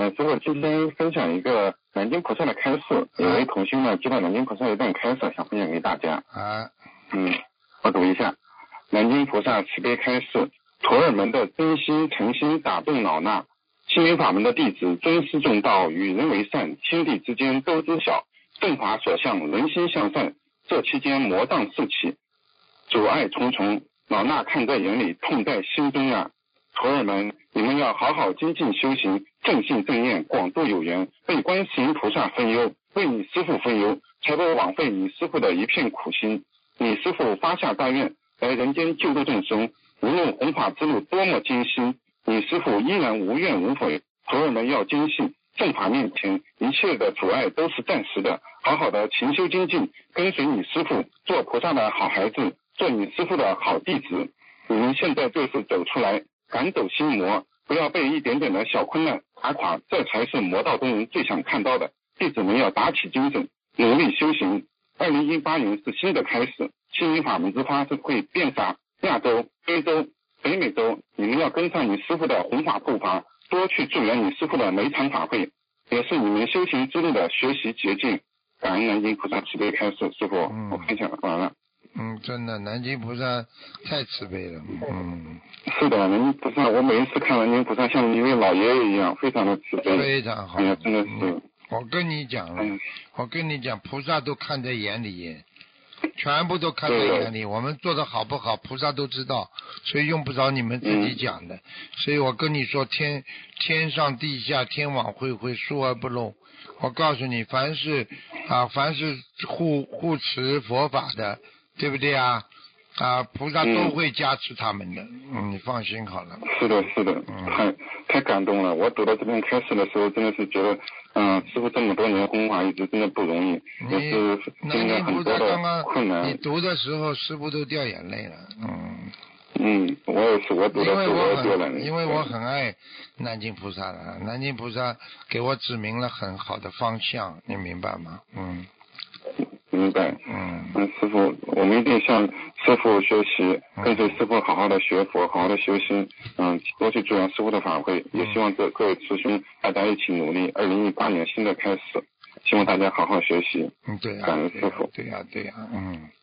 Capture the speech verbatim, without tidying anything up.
嗯，师傅今天分享一个南京菩萨的开示，有位同修呢接到南京菩萨一段开示，想分享给大家。 啊， 嗯，我读一下。南京菩萨慈悲开示：陀尔门的真心诚心打动老衲，心灵法门的弟子尊师重道，与人为善，天地之间都知晓，正法所向，人心向善。这期间魔障四起，阻碍重重，老衲看在眼里，痛在心中啊！陀尔们，你们要好好精进修行，正信正念，广度有缘，为观世音菩萨分忧，为你师父分忧，才不枉费你师父的一片苦心。你师父发下大愿，来人间救度众生，无论弘法之路多么艰辛，你师父依然无怨无悔。陀尔们要坚信，正法面前一切的阻碍都是暂时的，好好的勤修精进，跟随你师父，做菩萨的好孩子，做你师父的好弟子。你们现在就是走出来，赶走心魔，不要被一点点的小困难打垮，这才是魔道中人最想看到的。弟子们要打起精神，努力修行。二零一八年是新的开始，心灵法门之花是会遍洒亚洲、非洲、北美洲，你们要跟上你师父的弘法步伐，多去助缘你师父的每场法会，也是你们修行之路的学习捷径。感恩南京菩萨慈悲开示，师父， 嗯、 我分享完了。 嗯，真的，南京菩萨太慈悲了。嗯， 是的，南京菩萨，我每一次看南京菩萨像一位老爷爷一样，非常的慈悲， 非常好。 哎呀，真的是。 嗯、我跟你讲， 嗯、 我跟你讲，菩萨都看在眼里，全部都看在眼里。我们做的好不好，菩萨都知道，所以用不着你们自己讲的。嗯、所以我跟你说，天天上地下，天网恢恢，疏而不漏。我告诉你，凡是啊，凡是护护持佛法的，对不对啊？啊，菩萨都会加持他们的，嗯，嗯你放心好了。 是的，是的， 嗯、 太太感动了。我读到这边开始的时候，真的是觉得，嗯，师父这么多年弘法一直真的不容易，也是经历了很多的困难。 你读的时候，师父都掉眼泪了，嗯。 嗯，我也是，我读的时候我也掉眼泪。 因为我很爱南京菩萨的，南京菩萨给我指明了很好的方向，你明白吗？嗯。 明白， 嗯， 嗯，师傅，我们一定向师傅学习，跟随师傅好好的学佛，好好的修心，嗯，多去助缘师傅的法会，也希望各各位师兄大家一起努力。二零一八年新的开始，希望大家好好学习。 嗯，对呀、啊， 感恩师傅。 对呀、啊，对呀、啊，嗯。